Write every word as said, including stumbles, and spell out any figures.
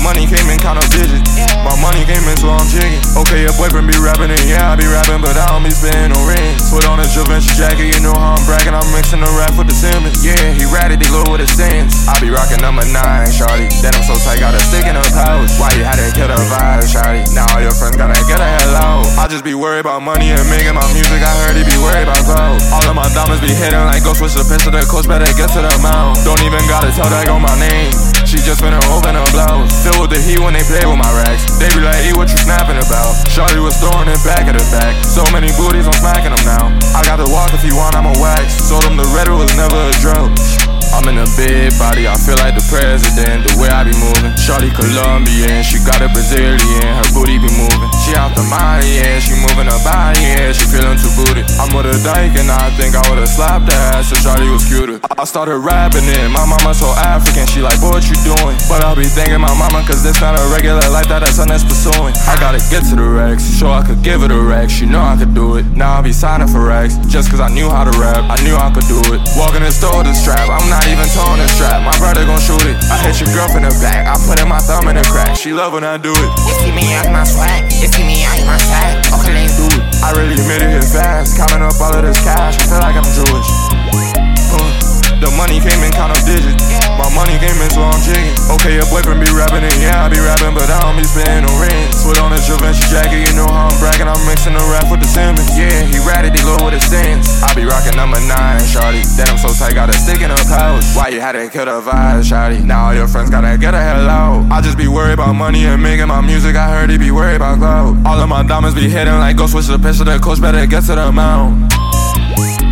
money came in kind of digit. My money came in, so I'm jigging. Okay, your boyfriend be rapping, and yeah, I be rapping, but I don't be spinning no rings. Put on a Givenchy jacket, you know how I'm bragging. I'm mixing the rap with the Simmons. Yeah, he ratted, he low with his stance. I be rocking number nine, shawty. Then I'm so tight, got a stick in her pouch. Why you had to kill the vibe, shawty? Now all your friends gotta get the hell out. I just be worried about money and making my music. I heard he be worried about clout. All of my diamonds be hitting like go switch the pitch to the coast. Better get to the mount. Don't even gotta tell that girl my name. She just finna open her blouse. Filled with the heat when they play with my racks. They be like, E, what you snapping about? Shawty was throwing it back at the back. So many booties, I'm smacking them now. I got the walk if you want, I'm a wax. Told them the red was never a drought. I'm in a big body, I feel like the president, the way I be moving. Shawty Colombian, she got a Brazilian, her booty be moving. She out the mind, yeah, she moving her body, yeah, she feeling too booty. I'm with a dyke and I think I would've slapped her ass if Shawty was cuter. I started rapping it, my mama so African, she like, boy, what you doing? But I be thinking my mama, cause this not a regular life that that son that's pursuing. I gotta get to the racks, so I could give it a rack, she know I could do it. Now I be signing for racks, just cause I knew how to rap, I knew I could do it. Walking in the store with a strap, I'm not even towing the strap, my brother gon' shoot it. I hit your girl in the back, I put in my thumb in the crack, she love when I do it. You see me, I my swag, you see me, I my sack. Okay, let's do it. I really made it hit fast, counting up all of this cash, I feel like I'm Jewish. uh, The money came in kind of digit. My money came in, so I'm jigging. Okay, your boyfriend be rapping, and yeah, I be rapping, but I don't be spinning no rings. Put on a Givenchy jacket, you know how I'm bragging. I'm mixing the rap with the Simmons. Yeah, he ratted, he low with his stance. I be rocking number nine, shawty. Then I'm so tight, got a stick in her pouch. Why you had to kill the vibe, shawty? Now all your friends gotta get the hell out. I just be worried about money and making my music. I heard he be worried about clout. All of my diamonds be hitting like go switch the pitch to the coast. Better get to the mount.